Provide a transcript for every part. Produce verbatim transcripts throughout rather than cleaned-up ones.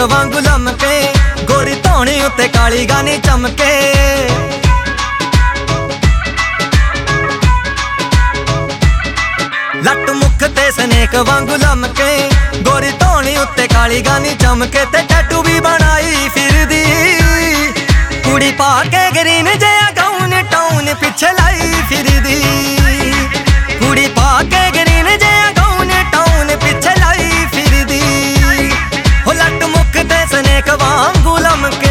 वांगू लमके, गोरी धौनी उत्ते काली गानी चमके। लट मुख ते स्नेक वांगू लमके, गोरी धौनी उत्ते काली गानी चमके। ते टैटू भी बनाई फिरदी कुड़ी पा के ग्रीन जिहा गाउन टाउन पिछे लाई फिरदी। कुड़ी पा के ग्रीन जिहा गाउन टाउन पिछे लाई फिरदी। हो लट मुख ते स्नेक वांगू लमके।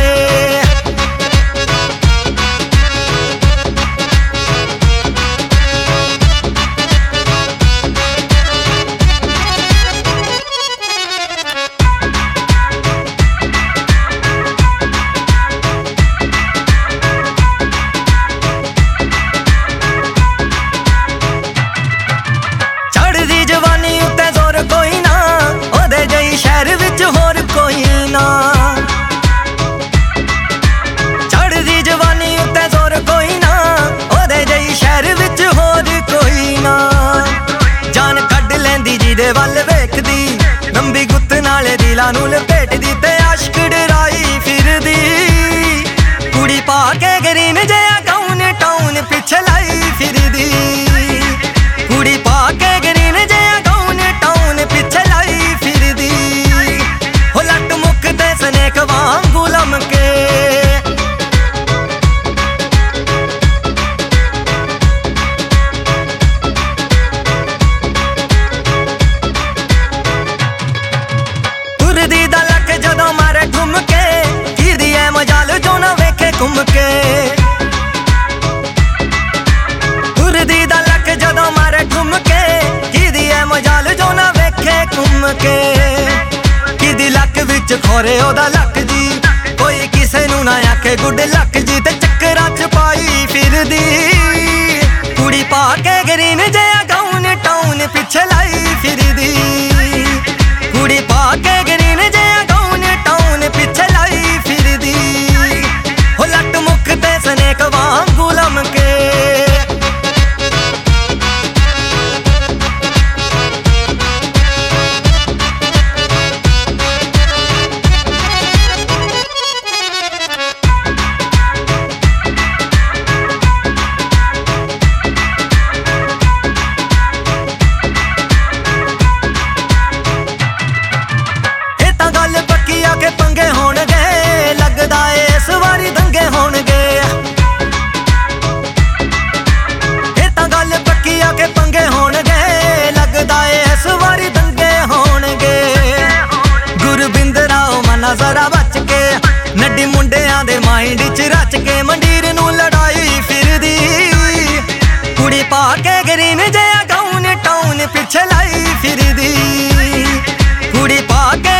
चढ़दी जवानी उत्ते जोर कोई ना, ओदे जई शहर विच होर कोई ना। जान कढ लैंदी जिहदे वल वेखदी, लंबी गुत्त नाले दिलां नूं लपेटदी। ते आशिक डराई फिरदी कुड़ी पा के ग्रीन जिहा गाउन टाउन पिछे लाई फिरदी। कुड़ी पा के ग्रीन जिहा गाउन टाउन पिछे लाई फिरदी। हो लट मुख ते स्नेक वांगू लमके। तुरदी दा लक जदों मारे ठुमके, कीदी ऐ मजाल जो ना वेखे घुम के। तुरदी दा लक जदों मारे ठुमके, कीदी ऐ मजाल जो ना वेखे घुम के। कीदी लक विच खोरे ओदा लक जी, कोई किसे नूं ना आखे गुड लक जी। ते चक्करां च पाई फिरदी कुड़ी पा के ग्रीन जिहा गाउन टाउन पिछे लाई फिरदी। कुड़ी पा के ग्रीन जिहा गाउन टाउन पिछे लाई फिरदी। हो लट मुख ते स्नेक वांगू लमके। पंगे होणगे, लगदा ए इस वारी दंगे होणगे। ये तां गल पक्की आ के पंगे होणगे, लगदा ए इस वारी दंगे होणगे। गुरबिंद राव मना जरा बच के, नड्डी मुंडियां दे माइंड च रच के। मंडीर नूं लड़ाई फिरदी कुड़ी पा के ग्रीन जिहा गाउन टाउन पिछे लाई फिरदी। कुड़ी पा के